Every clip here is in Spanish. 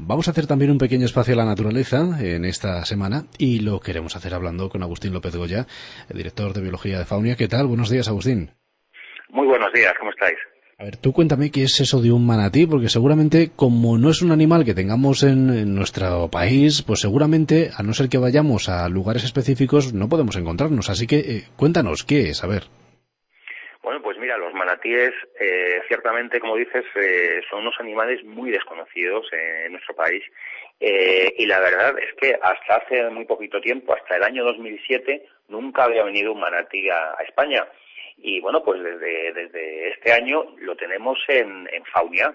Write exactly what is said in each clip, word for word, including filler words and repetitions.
vamos a hacer también un pequeño espacio a la naturaleza en esta semana y lo queremos hacer hablando con Agustín López Goya, el director de Biología de Faunia. ¿Qué tal? Buenos días, Agustín. Muy buenos días, ¿cómo estáis? A ver, tú cuéntame qué es eso de un manatí, porque seguramente, como no es un animal que tengamos en, en nuestro país, pues seguramente, a no ser que vayamos a lugares específicos, no podemos encontrarnos. Así que, eh, cuéntanos, ¿qué es? A ver. Bueno, pues mira, los manatíes, eh, ciertamente, como dices, eh, son unos animales muy desconocidos eh, en nuestro país. Eh, y la verdad es que hasta hace muy poquito tiempo, hasta el año dos mil siete, nunca había venido un manatí a, a España. Y bueno, pues desde, desde este año lo tenemos en, en Faunia,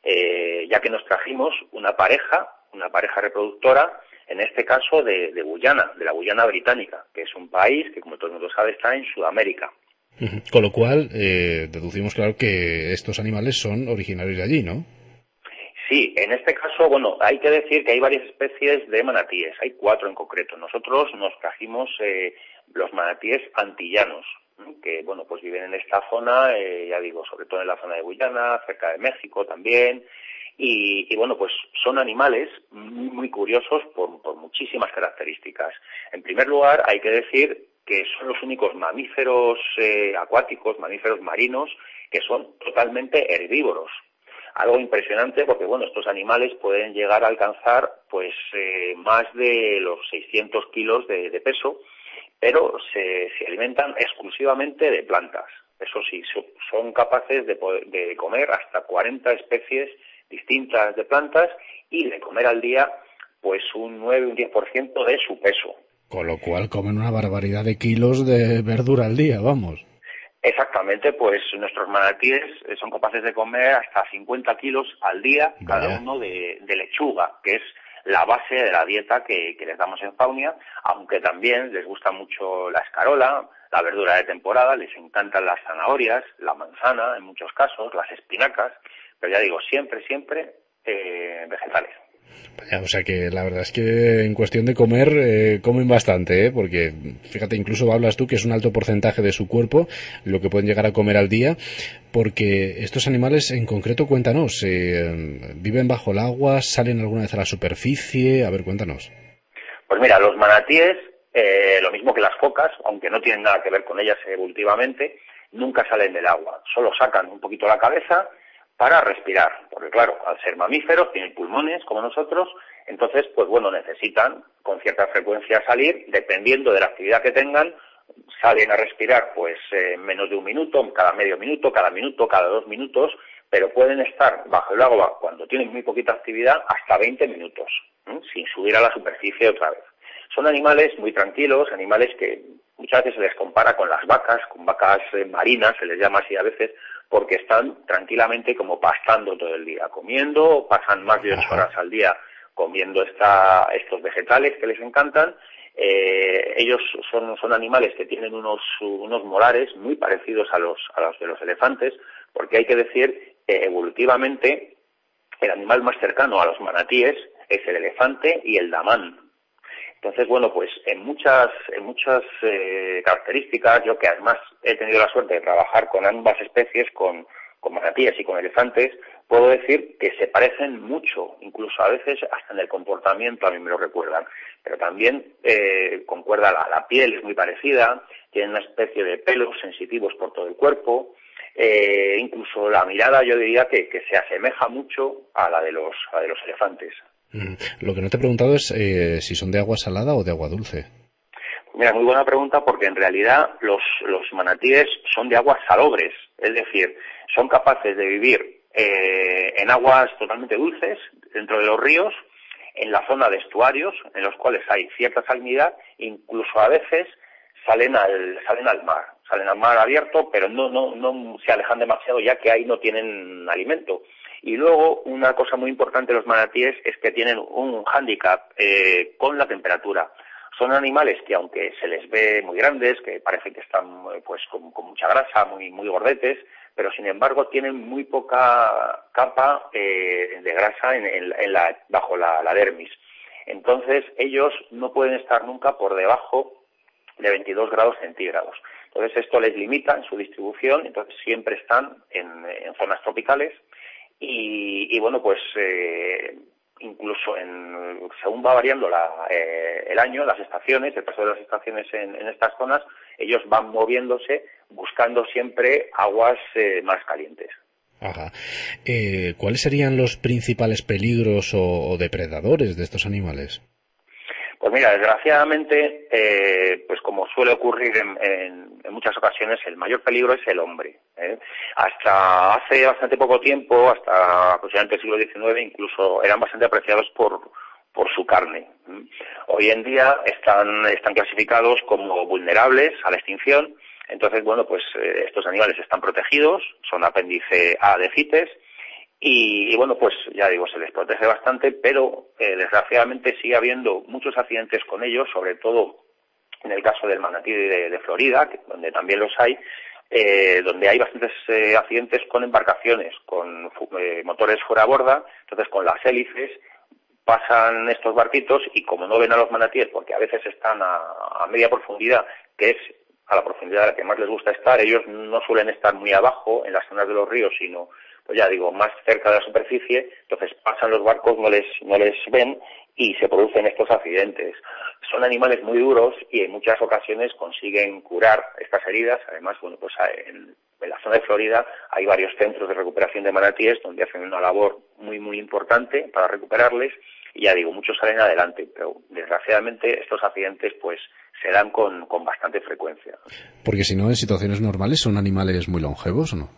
eh, ya que nos trajimos una pareja, una pareja reproductora, en este caso de, de Guyana, de la Guyana británica, que es un país que, como todo el mundo sabe, está en Sudamérica. Con lo cual, eh, deducimos, claro, que estos animales son originarios de allí, ¿no? Sí, en este caso, bueno, hay que decir que hay varias especies de manatíes, hay cuatro en concreto. Nosotros nos trajimos eh, los manatíes antillanos, que, bueno, pues viven en esta zona, eh, ya digo, sobre todo en la zona de Guyana, cerca de México también, y, y bueno, pues son animales muy, muy curiosos por, por muchísimas características. En primer lugar, hay que decir que son los únicos mamíferos eh, acuáticos, mamíferos marinos, que son totalmente herbívoros. Algo impresionante porque, bueno, estos animales pueden llegar a alcanzar, pues, eh, más de los seiscientos kilos de, de peso, pero se, se alimentan exclusivamente de plantas. Eso sí, so, son capaces de, poder, de comer hasta cuarenta especies distintas de plantas y de comer al día, pues, un nueve, un diez por ciento de su peso. Con lo cual comen una barbaridad de kilos de verdura al día, vamos. Exactamente, pues nuestros manatíes son capaces de comer hasta cincuenta kilos al día, Vaya. cada uno de, de lechuga, que es la base de la dieta que, que les damos en Faunia, aunque también les gusta mucho la escarola, la verdura de temporada, les encantan las zanahorias, la manzana en muchos casos, las espinacas, pero ya digo, siempre, siempre eh, vegetales. O sea que la verdad es que en cuestión de comer eh, comen bastante, ¿eh? Porque fíjate, incluso hablas tú que es un alto porcentaje de su cuerpo lo que pueden llegar a comer al día, porque estos animales en concreto, cuéntanos, eh, ¿viven bajo el agua? ¿Salen alguna vez a la superficie? A ver, cuéntanos. Pues mira, los manatíes, eh, lo mismo que las focas, aunque no tienen nada que ver con ellas evolutivamente, nunca salen del agua, solo sacan un poquito la cabeza para respirar, porque claro, al ser mamíferos, tienen pulmones como nosotros, entonces, pues bueno, necesitan con cierta frecuencia salir, dependiendo de la actividad que tengan, salen a respirar pues eh, menos de un minuto, cada medio minuto, cada minuto, cada dos minutos, pero pueden estar bajo el agua cuando tienen muy poquita actividad hasta veinte minutos, ¿eh? Sin subir a la superficie otra vez. Son animales muy tranquilos, animales que muchas veces se les compara con las vacas, con vacas eh, marinas, se les llama así a veces, porque están tranquilamente como pastando todo el día, comiendo, pasan más de ocho horas al día comiendo esta, estos vegetales que les encantan. Eh, ellos son, son animales que tienen unos, unos molares muy parecidos a los, a los de los elefantes, porque hay que decir que evolutivamente el animal más cercano a los manatíes es el elefante y el damán. Entonces, bueno, pues en muchas, en muchas eh, características, yo que además he tenido la suerte de trabajar con ambas especies, con, con manatíes y con elefantes, puedo decir que se parecen mucho, incluso a veces hasta en el comportamiento a mí me lo recuerdan, pero también eh, concuerda la, la piel, es muy parecida, tienen una especie de pelos sensitivos por todo el cuerpo, eh, incluso la mirada yo diría que, que se asemeja mucho a la de los, a la de los elefantes. Mm. Lo que no te he preguntado es eh, si son de agua salada o de agua dulce. Mira, muy buena pregunta porque en realidad los, los manatíes son de aguas salobres, es decir, son capaces de vivir eh, en aguas totalmente dulces dentro de los ríos, en la zona de estuarios en los cuales hay cierta salinidad, incluso a veces salen al, salen al mar, salen al mar abierto, pero no, no, no se alejan demasiado ya que ahí no tienen alimento. Y luego, una cosa muy importante de los manatíes es que tienen un hándicap eh, con la temperatura. Son animales que, aunque se les ve muy grandes, que parece que están pues con, con mucha grasa, muy muy gordetes, pero sin embargo tienen muy poca capa eh, de grasa en, en, en la, bajo la, la dermis. Entonces, ellos no pueden estar nunca por debajo de veintidós grados centígrados. Entonces, esto les limita en su distribución, entonces siempre están en, en zonas tropicales. Y, y bueno, pues eh, incluso en, según va variando la, eh, el año, las estaciones, el paso de las estaciones en, en estas zonas, ellos van moviéndose buscando siempre aguas eh, más calientes. Ajá. Eh, ¿Cuáles serían los principales peligros o, o depredadores de estos animales? Pues mira, desgraciadamente, eh, pues como suele ocurrir en, en, en muchas ocasiones, el mayor peligro es el hombre. ¿eh? Hasta hace bastante poco tiempo, hasta aproximadamente el siglo diecinueve, incluso eran bastante apreciados por, por su carne. ¿eh? Hoy en día están, están clasificados como vulnerables a la extinción. Entonces, bueno, pues eh, estos animales están protegidos, son apéndice A de CITES. Y, y bueno, pues ya digo, se les protege bastante, pero eh, desgraciadamente sigue habiendo muchos accidentes con ellos, sobre todo en el caso del manatí de, de Florida, que, donde también los hay, eh, donde hay bastantes eh, accidentes con embarcaciones, con eh, motores fuera a borda, entonces con las hélices pasan estos barquitos y como no ven a los manatíes, porque a veces están a, a media profundidad, que es a la profundidad a la que más les gusta estar, ellos no suelen estar muy abajo en las zonas de los ríos, sino pues ya digo, más cerca de la superficie, entonces pasan los barcos, no les, no les ven y se producen estos accidentes. Son animales muy duros y en muchas ocasiones consiguen curar estas heridas. Además, bueno, pues en, en la zona de Florida hay varios centros de recuperación de manatíes donde hacen una labor muy, muy importante para recuperarles y ya digo, muchos salen adelante, pero desgraciadamente estos accidentes pues se dan con, con bastante frecuencia. Porque si no, en situaciones normales son animales muy longevos, ¿o no?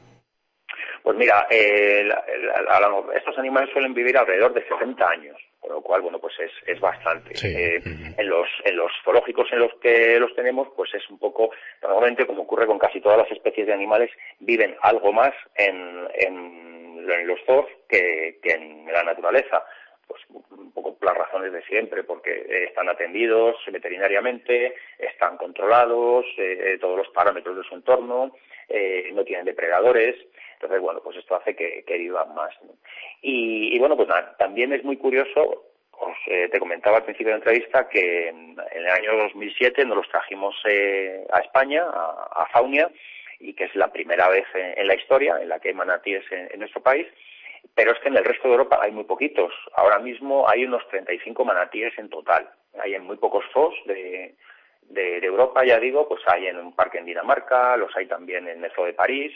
Pues mira, eh, la, la, la, estos animales suelen vivir alrededor de sesenta años, con lo cual, bueno, pues es, es bastante. Sí. Eh, uh-huh. En los en los zoológicos en los que los tenemos, pues es un poco, normalmente como ocurre con casi todas las especies de animales, viven algo más en, en, en los zoos que, que en la naturaleza. Pues un poco por las razones de siempre, porque están atendidos veterinariamente, están controlados, eh, todos los parámetros de su entorno, eh, no tienen depredadores. Entonces, bueno, pues esto hace que, que vivan más, ¿no? Y, y bueno, pues nada, también es muy curioso, os, eh, te comentaba al principio de la entrevista que en, en el año dos mil siete nos los trajimos eh, a España, a, a Faunia, y que es la primera vez en, en la historia en la que hay manatíes en, en nuestro país, pero es que en el resto de Europa hay muy poquitos. Ahora mismo hay unos treinta y cinco manatíes en total. Hay en muy pocos zoos de, de, de Europa, ya digo, pues hay en un parque en Dinamarca, los hay también en el zoo de París,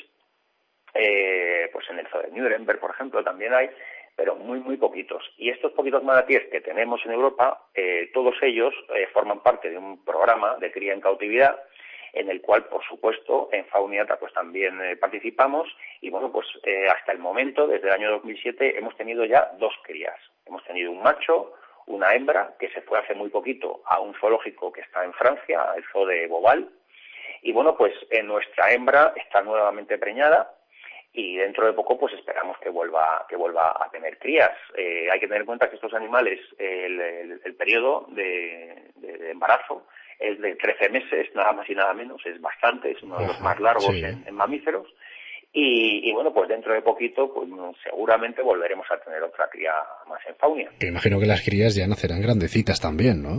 Eh, pues en el zoo de Nuremberg, por ejemplo, también hay, pero muy, muy poquitos. Y estos poquitos manatíes que tenemos en Europa, eh, todos ellos eh, forman parte de un programa de cría en cautividad, en el cual, por supuesto, en Fauniata pues también eh, participamos, y bueno, pues eh, hasta el momento, desde el año dos mil siete, hemos tenido ya dos crías. Hemos tenido un macho, una hembra, que se fue hace muy poquito a un zoológico que está en Francia, el zoo de Beauval, y bueno, pues eh, nuestra hembra está nuevamente preñada, y dentro de poco pues esperamos que vuelva que vuelva a tener crías. Eh, hay que tener en cuenta que estos animales, el, el, el periodo de, de, de embarazo es de trece meses, nada más y nada menos, es bastante, es uno de los más largos sí. en, en mamíferos, y, y bueno, pues dentro de poquito pues seguramente volveremos a tener otra cría más en Faunia. Me imagino que las crías ya nacerán grandecitas también, ¿no?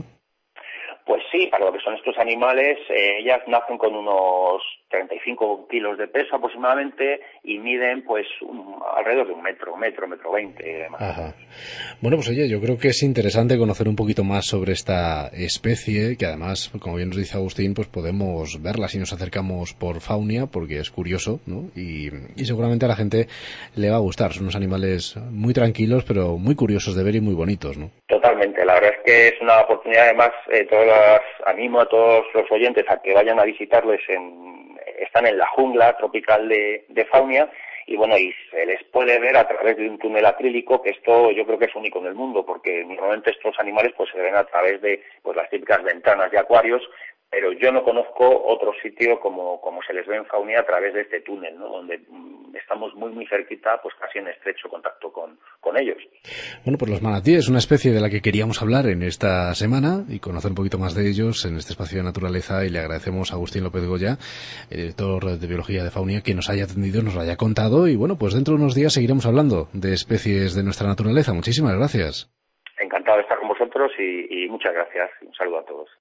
Pues sí, para lo que son estos animales, eh, ellas nacen con unos treinta y cinco kilos de peso aproximadamente y miden pues un, alrededor de un metro, metro, metro veinte y demás. Ajá. Bueno, pues oye, yo creo que es interesante conocer un poquito más sobre esta especie, que además, como bien nos dice Agustín, pues podemos verla si nos acercamos por Faunia, porque es curioso, ¿no? Y, y seguramente a la gente le va a gustar. Son unos animales muy tranquilos, pero muy curiosos de ver y muy bonitos, ¿no? Totalmente, la verdad es que es una oportunidad, además, eh, todas las, animo a todos los oyentes a que vayan a visitarles, en, están en la jungla tropical de, de Faunia, y bueno, y se les puede ver a través de un túnel acrílico, que esto yo creo que es único en el mundo, porque normalmente estos animales pues se ven a través de pues las típicas ventanas de acuarios, pero yo no conozco otro sitio como, como se les ve en Faunia a través de este túnel, ¿no? Donde mm, estamos muy muy cerquita, pues casi en estrecho contacto con, con ellos. Bueno, pues los manatíes, una especie de la que queríamos hablar en esta semana y conocer un poquito más de ellos en este espacio de naturaleza, y le agradecemos a Agustín López Goya, el director de Biología de Faunia, que nos haya atendido, nos lo haya contado, y bueno, pues dentro de unos días seguiremos hablando de especies de nuestra naturaleza. Muchísimas gracias. Encantado de estar con vosotros y, y muchas gracias. Un saludo a todos.